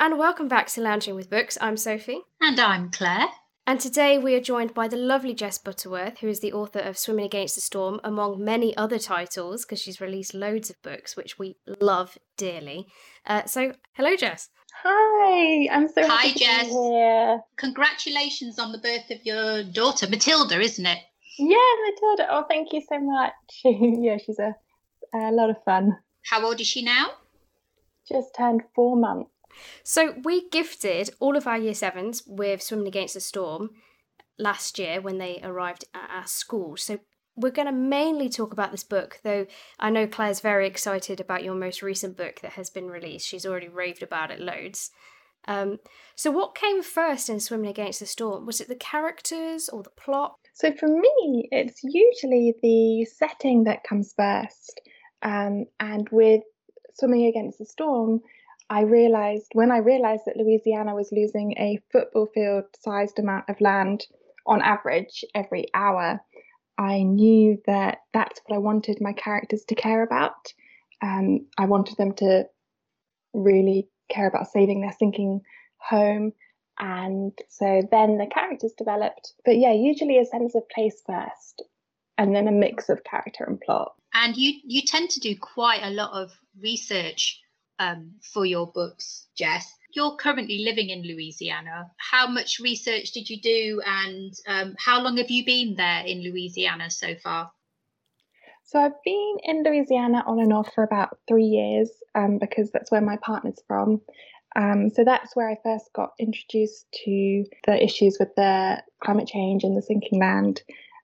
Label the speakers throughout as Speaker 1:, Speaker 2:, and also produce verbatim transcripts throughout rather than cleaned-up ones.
Speaker 1: and welcome back to Lounging with Books. I'm Sophie.
Speaker 2: And I'm Claire.
Speaker 1: And today we are joined by the lovely Jess Butterworth, who is the author of Swimming Against the Storm, among many other titles, because she's released loads of books, which we love dearly. Uh, so, hello, Jess.
Speaker 3: Hi, I'm so
Speaker 2: Hi,
Speaker 3: happy
Speaker 2: Jess.
Speaker 3: to be here.
Speaker 2: Congratulations on the birth of your daughter, Matilda, isn't it?
Speaker 3: Yeah, Matilda. Oh, thank you so much. Yeah, she's a, a lot of fun.
Speaker 2: How old is she now?
Speaker 3: Just turned four months.
Speaker 1: So we gifted all of our year sevens with Swimming Against the Storm last year when they arrived at our school. So we're going to mainly talk about this book, though I know Claire's very excited about your most recent book that has been released. She's already raved about it loads. Um, so what came first in Swimming Against the Storm? Was it the characters or the plot?
Speaker 3: So for me, it's usually the setting that comes first. Um, and with Swimming Against the Storm, I realised, when I realised that Louisiana was losing a football field-sized amount of land on average every hour, I knew that that's what I wanted my characters to care about. Um, I wanted them to really care about saving their sinking home. And so then the characters developed. But yeah, usually a sense of place first, and then a mix of character and plot.
Speaker 2: And you, you tend to do quite a lot of research um, for your books, Jess. You're currently living in Louisiana. How much research did you do, and um, how long have you been there in Louisiana so far?
Speaker 3: So I've been in Louisiana on and off for about three years um, because that's where my partner's from. Um, so that's where I first got introduced to the issues with the climate change and the sinking land.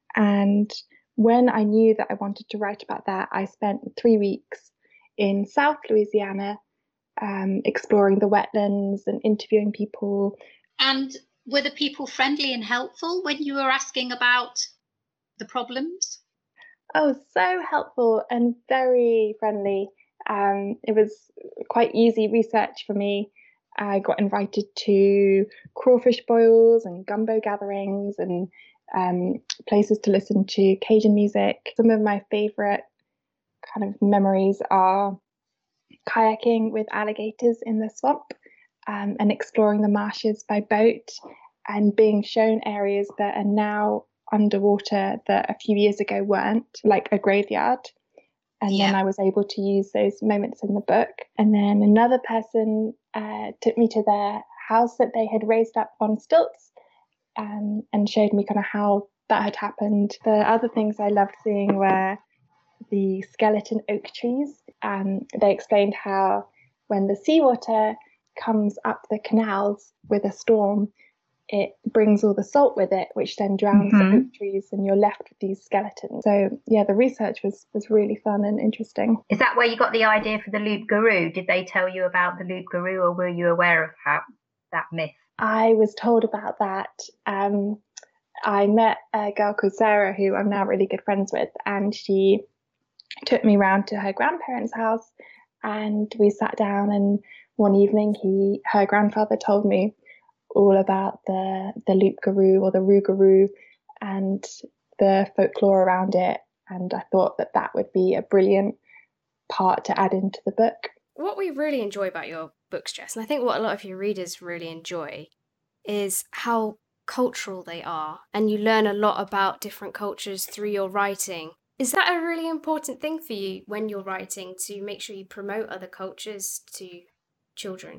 Speaker 3: And when I knew that I wanted to write about that, I spent three weeks in South Louisiana um, exploring the wetlands and interviewing people.
Speaker 2: And were the people friendly and helpful when you were asking about the problems?
Speaker 3: Oh, so helpful and very friendly. Um, it was quite easy research for me. I got invited to crawfish boils and gumbo gatherings and um, places to listen to Cajun music. Some of my favourite kind of memories are kayaking with alligators in the swamp um, and exploring the marshes by boat and being shown areas that are now underwater that a few years ago weren't, like a graveyard. And
Speaker 2: Yeah.
Speaker 3: then I was able to use those moments in the book. And then another person uh, took me to their house that they had raised up on stilts um, and showed me kind of how that had happened. The other things I loved seeing were the skeleton oak trees. Um, they explained how when the seawater comes up the canals with a storm, it brings all the salt with it, which then drowns
Speaker 2: Mhm.
Speaker 3: the oak trees, and you're left with these skeletons. So yeah, the research was was really fun and interesting.
Speaker 4: Is that where you got the idea for the loup-garou? Did they tell you about the loup-garou, or were you aware of how, that myth?
Speaker 3: I was told about that. Um, I met a girl called Sarah, who I'm now really good friends with, and she took me round to her grandparents' house, and we sat down. And one evening, he, her grandfather, told me all about the the loup-garou or the rougarou and the folklore around it. And I thought that that would be a brilliant part to add into the book.
Speaker 1: What we really enjoy about your books, Jess, and I think what a lot of your readers really enjoy, is how cultural they are, and you learn a lot about different cultures through your writing. Is that a really important thing for you when you're writing, to make sure you promote other cultures to children?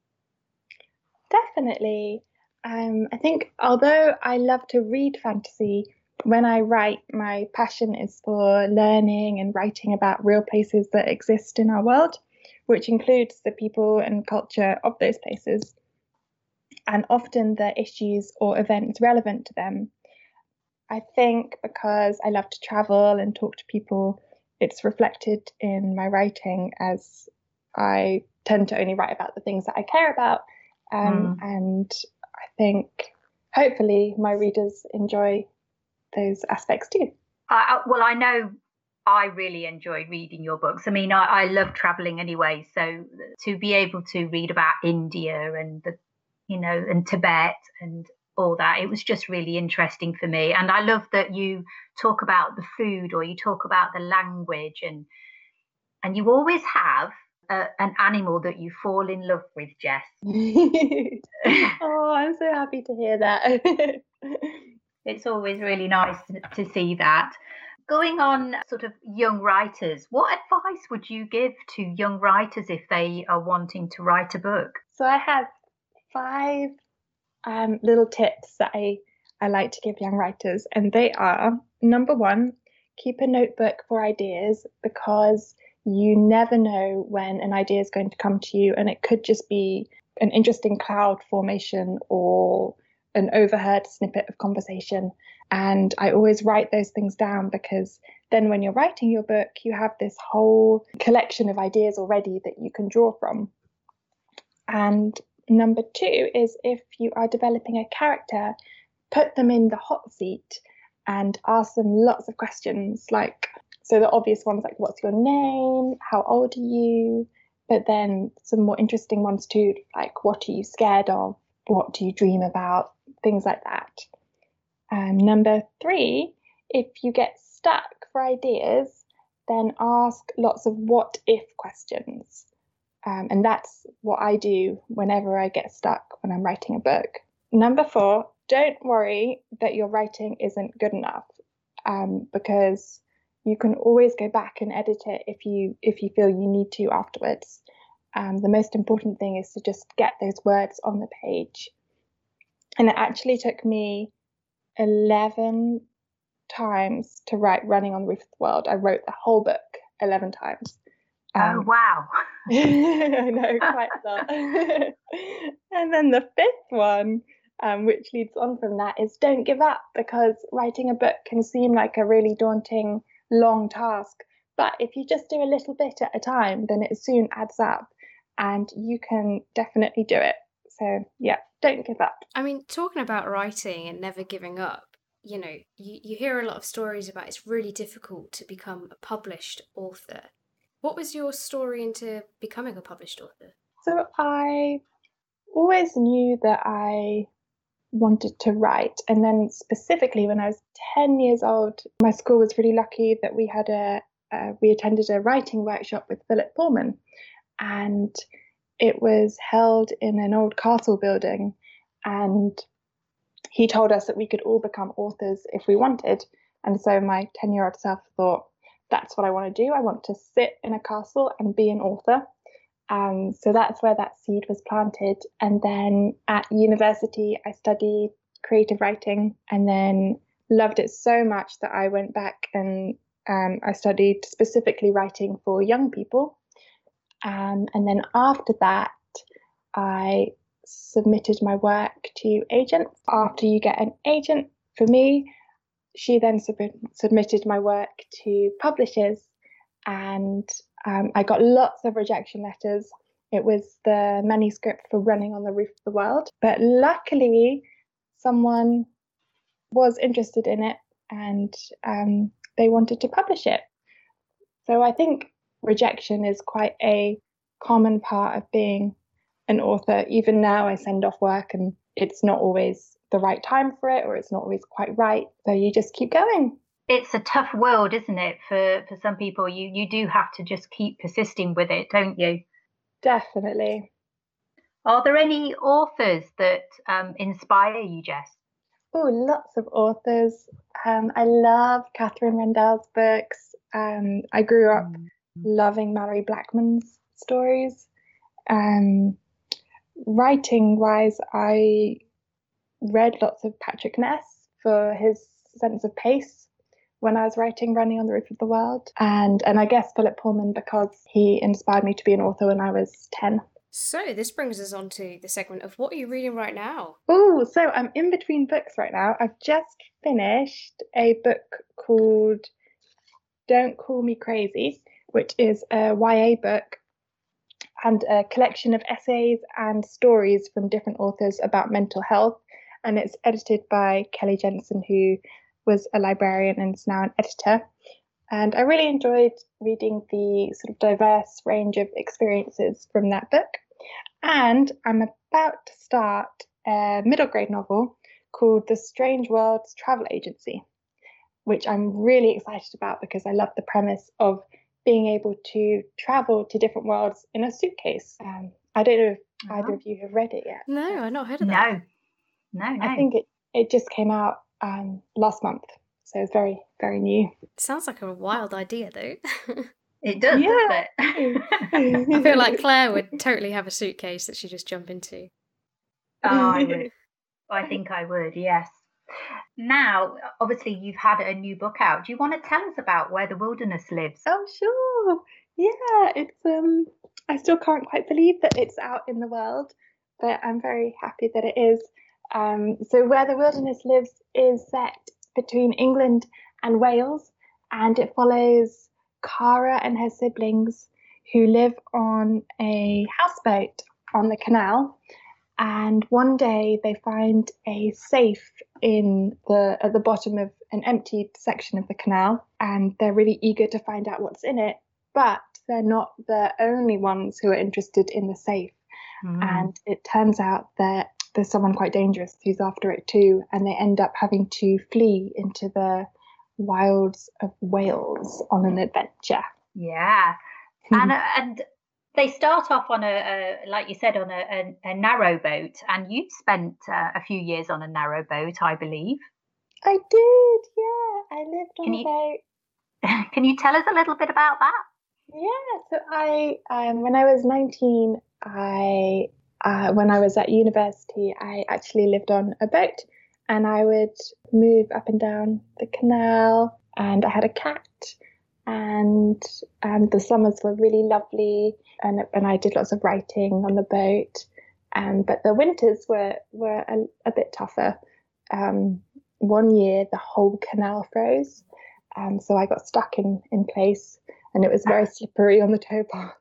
Speaker 3: Definitely. Um, I think although I love to read fantasy, when I write, my passion is for learning and writing about real places that exist in our world, which includes the people and culture of those places, and often the issues or events relevant to them. I think because I love to travel and talk to people, it's reflected in my writing, as I tend to only write about the things that I care about. Um,
Speaker 4: Mm.
Speaker 3: And I think hopefully my readers enjoy those aspects too.
Speaker 4: I, I, well, I know I really enjoy reading your books. I mean, I, I love traveling anyway, so to be able to read about India and the, you know, and Tibet and all that, it was just really interesting for me. And I love that you talk about the food, or you talk about the language, and and you always have a, an animal that you fall in love with, Jess?
Speaker 3: Oh, I'm so happy to hear that.
Speaker 4: It's always really nice to, to see that. Going on sort of young writers, what advice would you give to young writers if they are wanting to write a book?
Speaker 3: So I have five um, little tips that I, I like to give young writers, and they are, number one, keep a notebook for ideas, because you never know when an idea is going to come to you, and it could just be an interesting cloud formation or an overheard snippet of conversation. And I always write those things down, because then when you're writing your book, you have this whole collection of ideas already that you can draw from. And number two is, if you are developing a character, put them in the hot seat and ask them lots of questions. Like, so the obvious ones like, what's your name? How old are you? But then some more interesting ones too, like, what are you scared of? What do you dream about? Things like that. Um, number three, if you get stuck for ideas, then ask lots of what if questions. Um, and that's what I do whenever I get stuck when I'm writing a book. Number four, don't worry that your writing isn't good enough, um, because you can always go back and edit it if you if you feel you need to afterwards. Um, the most important thing is to just get those words on the page. And it actually took me eleven times to write Running on the Roof of the World. I wrote the whole book eleven times.
Speaker 4: Um, oh, wow.
Speaker 3: I know, quite a lot. And then the fifth one, um, which leads on from that, is don't give up, because writing a book can seem like a really daunting, long task. But if you just do a little bit at a time, then it soon adds up and you can definitely do it. So, yeah, don't give up.
Speaker 1: I mean, talking about writing and never giving up, you know, you, you hear a lot of stories about it's really difficult to become a published author. What was your story into becoming a published author?
Speaker 3: So I always knew that I wanted to write. And then specifically when I was ten years old, my school was really lucky that we had a, uh, we attended a writing workshop with Philip Pullman. And it was held in an old castle building. And he told us that we could all become authors if we wanted. And so my ten-year-old self thought, that's what I want to do. I want to sit in a castle and be an author. Um, so that's where that seed was planted. And then at university, I studied creative writing and then loved it so much that I went back and um, I studied specifically writing for young people. Um, and then after that, I submitted my work to agents. After you get an agent, for me, she then sub- submitted my work to publishers, and um, I got lots of rejection letters. It was the manuscript for Running on the Roof of the World, but luckily someone was interested in it and um, they wanted to publish it. So I think rejection is quite a common part of being an author. Even now I send off work and it's not always the right time for it, or it's not always quite right. So you just keep going.
Speaker 4: It's a tough world, isn't it? For for some people, you, you do have to just keep persisting with it, don't you?
Speaker 3: Definitely.
Speaker 4: Are there any authors that um, inspire you, Jess?
Speaker 3: Oh, lots of authors. Um, I love Catherine Rendell's books. Um, I grew up mm. loving Mallory Blackman's stories. Um, writing-wise, I read lots of Patrick Ness for his sense of pace when I was writing Running on the Roof of the World. And, and I guess Philip Pullman, because he inspired me to be an author when I was ten.
Speaker 1: So this brings us on to the segment of what are you reading right now?
Speaker 3: Oh, so I'm in between books right now. I've just finished a book called Don't Call Me Crazy, which is a Y A book and a collection of essays and stories from different authors about mental health. And it's edited by Kelly Jensen, who was a librarian and is now an editor. And I really enjoyed reading the sort of diverse range of experiences from that book. And I'm about to start a middle grade novel called The Strange Worlds Travel Agency, which I'm really excited about because I love the premise of being able to travel to different worlds in a suitcase. Um, I don't know if oh. either of you have read it yet.
Speaker 1: No, I've not heard of that.
Speaker 4: No, no, no.
Speaker 3: I think it, it just came out um, last month, so it's very, very new.
Speaker 1: It sounds like a wild idea, though.
Speaker 4: It does,
Speaker 3: yeah.
Speaker 4: doesn't it?
Speaker 1: I feel like Claire would totally have a suitcase that she just jump into.
Speaker 4: Oh, I would. I think I would, yes. Now, obviously, you've had a new book out. Do you want to tell us about Where the Wilderness Lives?
Speaker 3: Oh, sure. Yeah, it's um. I still can't quite believe that it's out in the world, but I'm very happy that it is. Um, so Where the Wilderness Lives is set between England and Wales, and it follows Cara and her siblings who live on a houseboat on the canal. And one day they find a safe in the at the bottom of an emptied section of the canal, and they're really eager to find out what's in it. But they're not the only ones who are interested in the safe. Mm. And it turns out that there's someone quite dangerous who's after it too, and they end up having to flee into the wilds of Wales on an adventure.
Speaker 4: Yeah, and uh, and they start off on a, a like you said, on a, a, a narrow boat, and you've spent uh, a few years on a narrow boat, I believe.
Speaker 3: I did, yeah. I lived on
Speaker 4: can
Speaker 3: a
Speaker 4: you,
Speaker 3: boat.
Speaker 4: Can you tell us a little bit about that?
Speaker 3: Yeah, so I um, when I was nineteen, I uh, when I was at university, I actually lived on a boat. And I would move up and down the canal, and I had a cat, and and the summers were really lovely, and and I did lots of writing on the boat, um, but the winters were were a, a bit tougher. Um, one year the whole canal froze, um, so I got stuck in, in place, and it was very slippery on the towpath.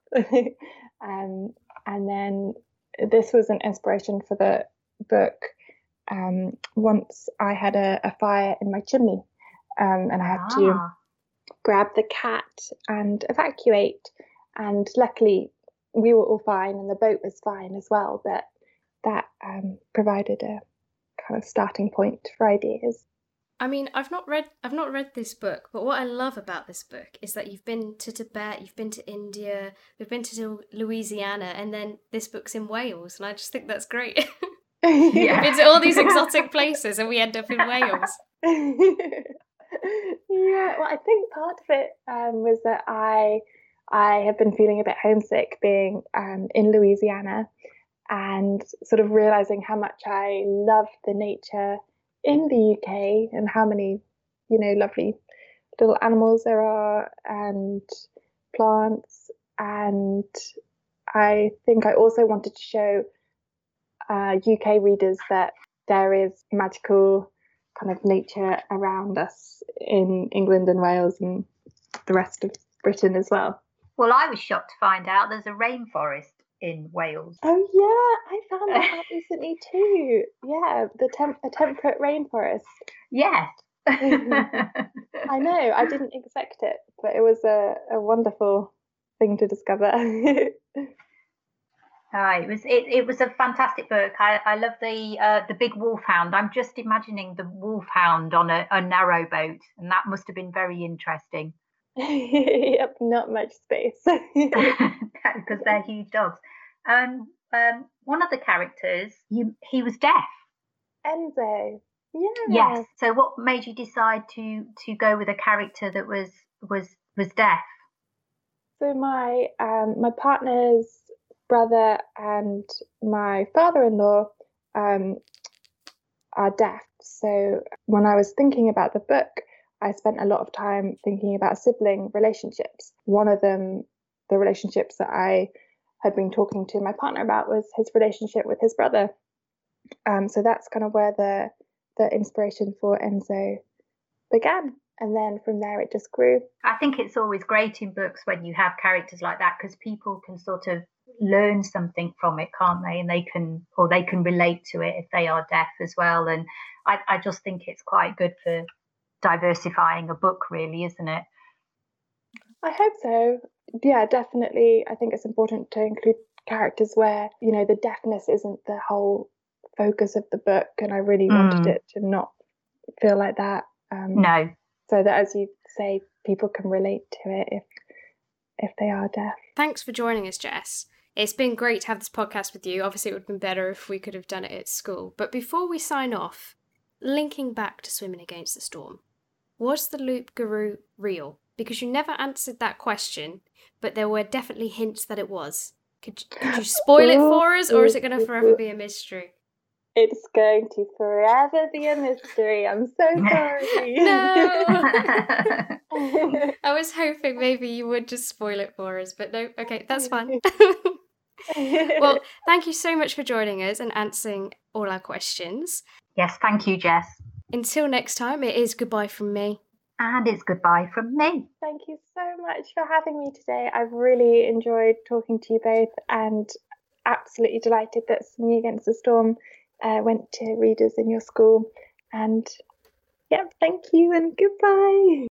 Speaker 3: um, and then this was an inspiration for the book. Um, once I had a, a fire in my chimney, um, and I had ah. to grab the cat and evacuate. And luckily, we were all fine, and the boat was fine as well. But that um, provided a kind of starting point for ideas.
Speaker 1: I mean, I've not read I've not read this book, but what I love about this book is that you've been to Tibet, you've been to India, we've been to Louisiana, and then this book's in Wales, and I just think that's great. Yeah. We've been to all these exotic places and we end up in Wales.
Speaker 3: Yeah, well, I think part of it um, was that I I have been feeling a bit homesick being um, in Louisiana, and sort of realizing how much I love the nature in the U K and how many, you know, lovely little animals there are and plants. And I think I also wanted to show Uh, U K readers that there is magical kind of nature around us in England and Wales and the rest of Britain as well.
Speaker 4: Well, I was shocked to find out there's a rainforest in Wales.
Speaker 3: Oh yeah, I found that out recently too. Yeah, the temp- a temperate rainforest.
Speaker 4: Yes.
Speaker 3: I know, I didn't expect it, but it was a, a wonderful thing to discover.
Speaker 4: Uh, it was it, it was a fantastic book. I, I love the uh, the big wolfhound. I'm just imagining the wolfhound on a, a narrow boat, and that must have been very interesting.
Speaker 3: Yep, not much space
Speaker 4: because they're huge dogs. Um, um, one of the characters, you, he was deaf.
Speaker 3: Enzo. Yeah.
Speaker 4: Yes. So, what made you decide to to go with a character that was was was deaf?
Speaker 3: So my um, my partner's brother and my father-in-law um, are deaf. So when I was thinking about the book, I spent a lot of time thinking about sibling relationships. One of them, the relationships that I had been talking to my partner about, was his relationship with his brother. Um, so that's kind of where the the inspiration for Enzo began. And then from there, it just grew.
Speaker 4: I think it's always great in books when you have characters like that, because people can sort of learn something from it, can't they? And they can, or they can relate to it if they are deaf as well. And I, I just think it's quite good for diversifying a book, really, isn't it?
Speaker 3: I hope so. Yeah, definitely. I think it's important to include characters where, you know, the deafness isn't the whole focus of the book. And I really mm. wanted it to not feel like that.
Speaker 4: Um, no.
Speaker 3: So that, as you say, people can relate to it if if they are deaf.
Speaker 1: Thanks for joining us, Jess. It's been great to have this podcast with you. Obviously, it would have been better if we could have done it at school. But before we sign off, linking back to Swimming Against the Storm, was the Loup-Garou real? Because you never answered that question, but there were definitely hints that it was. Could, could you spoil it for us, or is it going to forever be a mystery?
Speaker 3: It's going to forever be a mystery. I'm so sorry.
Speaker 1: No! I was hoping maybe you would just spoil it for us, but no, okay, that's fine. Well, thank you so much for joining us and answering all our questions.
Speaker 4: Yes, thank you, Jess.
Speaker 1: Until next time, it is goodbye from me.
Speaker 4: And it's goodbye from me.
Speaker 3: Thank you so much for having me today. I've really enjoyed talking to you both and absolutely delighted that Swimming Against the Storm uh, went to readers in your school. And yeah, thank you and goodbye.